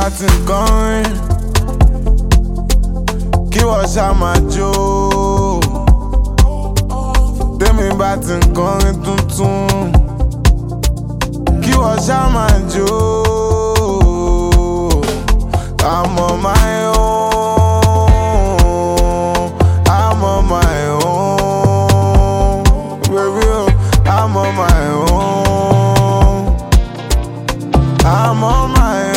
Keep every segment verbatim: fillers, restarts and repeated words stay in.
bá ti ń kọrin, kí wọ́n ṣá máa jó. Tèmi bá ti ń kọrin tuntun, kí wọ́n ṣá máa jó. I'm on my own, I'm on my own, baby, oh, I'm on my own, I'm on my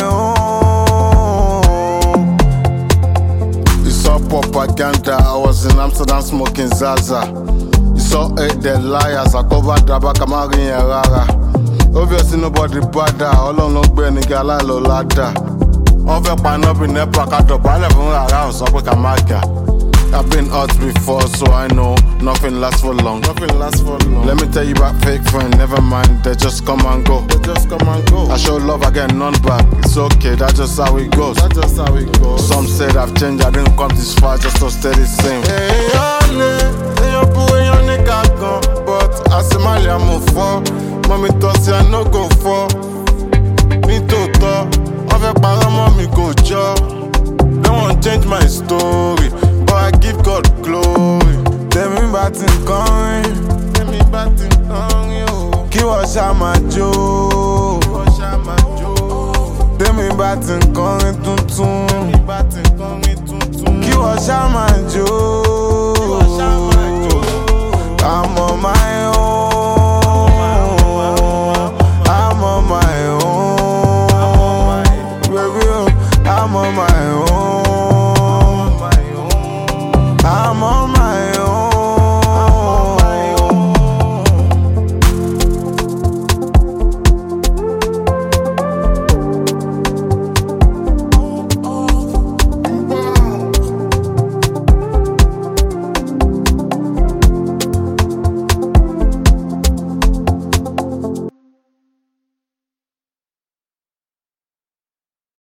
own. You saw propaganda, I was in Amsterdam smoking Zaza. You saw eight dead liars, I covered the back of my rara. Obviously nobody bother, all on long brain, nigga, la lo ladder. On veut pas non plus n'importe quoi, t'as pas l'air de rara, on s'en peut qu'à marquer. I've been hurt before, so I know nothing lasts for long. Nothing lasts for long. Let me tell you about fake friends, never mind, they just come and go. They just come and go. I show love, I get none back. It's okay, that's just how it goes. That's just how it goes. Some said I've changed, I didn't come this far just to stay the same. Hey, ole, hey, yo, pour yon nigga gone, but I say my liam move for. Mommy toss I no go for. Me to talk, on veut pas vraiment me go job. Don't want change my story, but I give God glory. Tèmi bá ti ń kọrin, tèmi bá ti ń kọrin, oh. Kí wọ́n ṣá máa jó. Kí wọ́n ṣá máa jó. Tèmi bá ti ń kọrin tuntun, tèmi bá ti ń kọrin tuntun. Kí wọ́n ṣá máa jó. Kí wọ́n ṣá máa jó. I'm on my own, I'm on my own, baby, oh, I'm on my